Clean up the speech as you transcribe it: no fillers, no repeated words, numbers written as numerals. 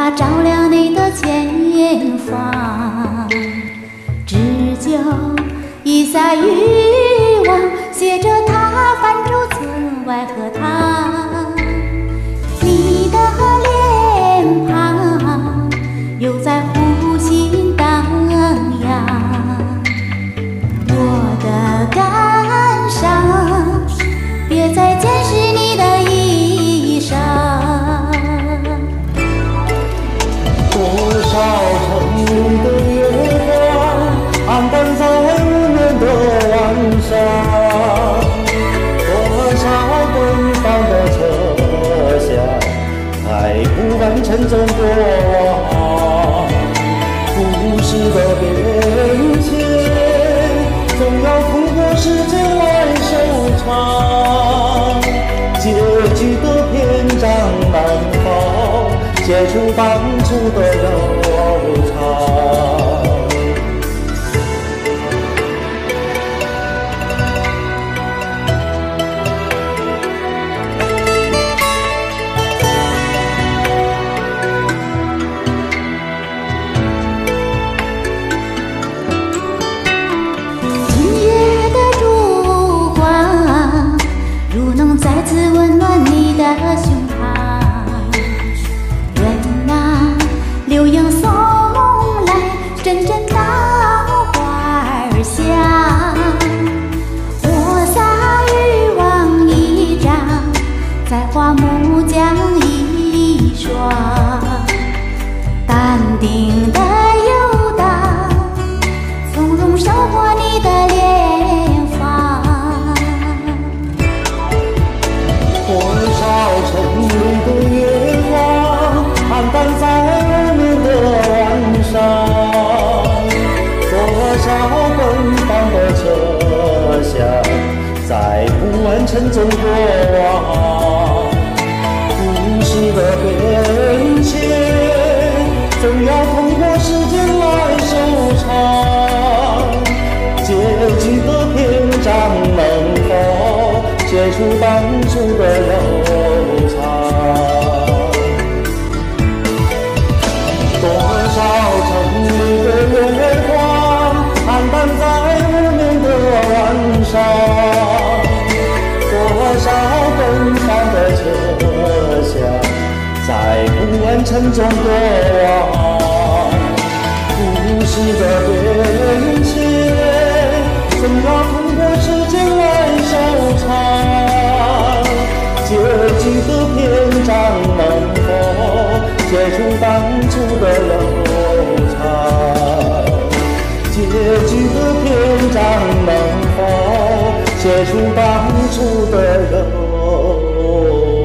它照亮你的前方。只就一洒欲望，写着它泛舟村外荷塘。你的脸庞又在湖心荡漾，我的感伤别再见识你的衣裳。 多少城里的月光黯淡在无眠的晚上，多少奔放的车厢在不完沉中过往。故事的变迁总要通过时间来收场，结局的篇章难否写出当初的悠长。 再次温暖你的胸膛，愿那流萤送来阵阵稻花香。我洒欲望一张，在花木匠一双，淡定的游荡，从容收获你的脸庞。 城里的月光黯淡在无眠的晚上，多少奔放的车厢在不完沉中过往。故事的变迁总要通过时间来收场，结局的篇章能否写出当初的悠长。多少城里的月光黯淡在无眠的晚上，多少奔放的车厢在不完沉中过往。故事的变迁总要通过时间来收场，结局的篇章能否写出当初的悠长？结局的篇章能否写出当初的悠长？